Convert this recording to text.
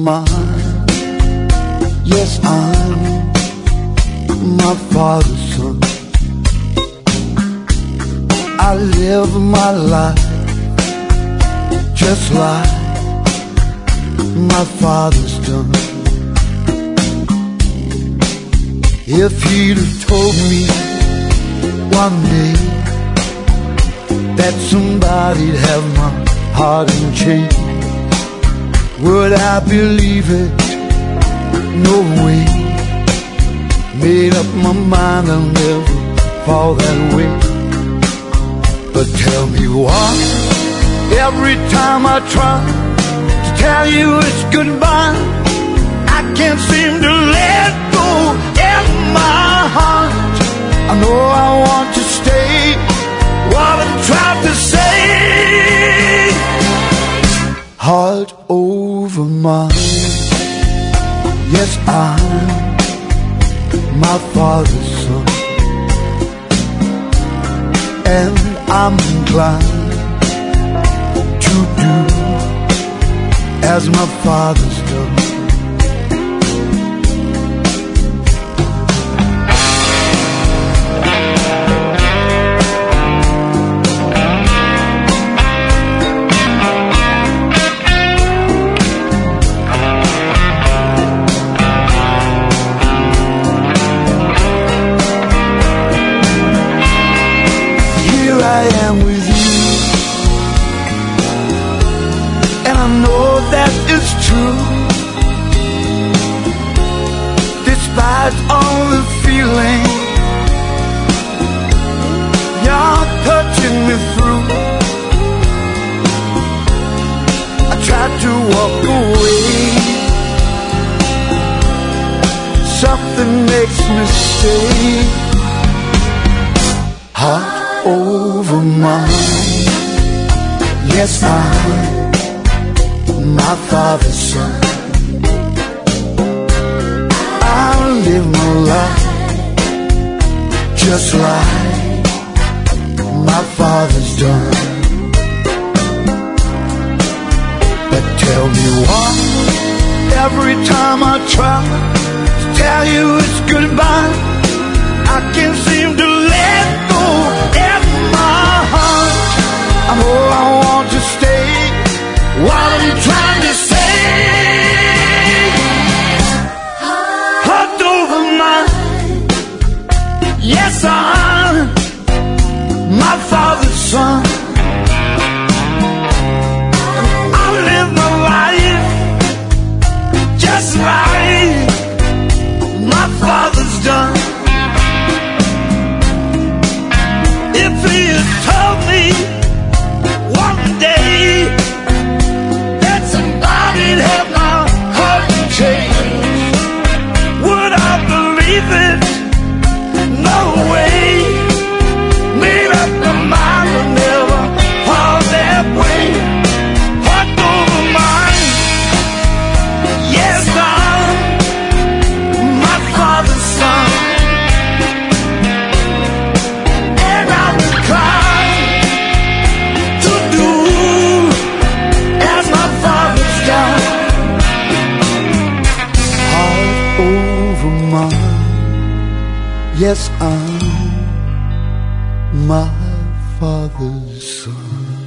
mine. Yes, I'm my father's son. I live my life just like my father's done. If he'd have told me one day that somebody'd have my heart in chains, would I believe it? No way. Made up my mind I'll never fall that way. But tell me why, every time I try to tell you it's goodbye, I can't seem to let go in my heart. I know I want to stay, what I tried to say. Heart over mind. Yes, I'm my father's son, and I'm inclined to do as my father's done. I am with you, and I know that is true. Despite all the feeling you're touching me through, I tried to walk away. Something makes me stay. Heart over mine. Yes, I'm my father's son. I'll live my life just like my father's done. But tell me why, every time I try to tell you it's goodbye, I can't seem to let go in my heart. I know I want to stay, what I'm trying to say. Heart over mind. Yes, I'm my father's son. I live my life just like my father's done. If he had told me one day that somebody'd have my heart in chains, would I believe it? No way. Made up my mind to never fall that way. Heart over mind. Yes, I'm my father's son. Yes, I'm my father's son.